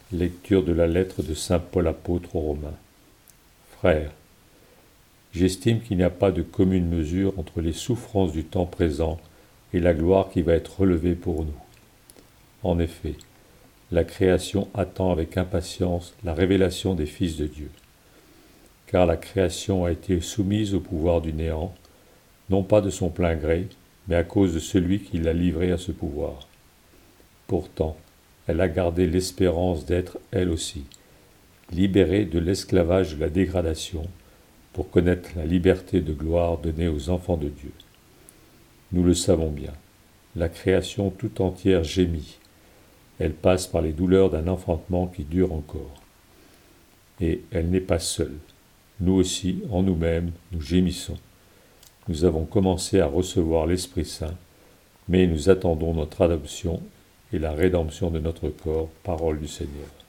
Lecture de la lettre de saint Paul apôtre aux Romains. Frères, j'estime qu'il n'y a pas de commune mesure entre les souffrances du temps présent et la gloire qui va être relevée pour nous. En effet, la création attend avec impatience la révélation des fils de Dieu. Car la création a été soumise au pouvoir du néant, non pas de son plein gré, mais à cause de celui qui l'a livrée à ce pouvoir. Pourtant, elle a gardé l'espérance d'être, elle aussi, libérée de l'esclavage de la dégradation, pour connaître la liberté de gloire donnée aux enfants de Dieu. Nous le savons bien, la création tout entière gémit. Elle passe par les douleurs d'un enfantement qui dure encore. Et elle n'est pas seule. Nous aussi, en nous-mêmes, nous gémissons. Nous avons commencé à recevoir l'Esprit Saint, mais nous attendons notre adoption et la rédemption de notre corps, parole du Seigneur.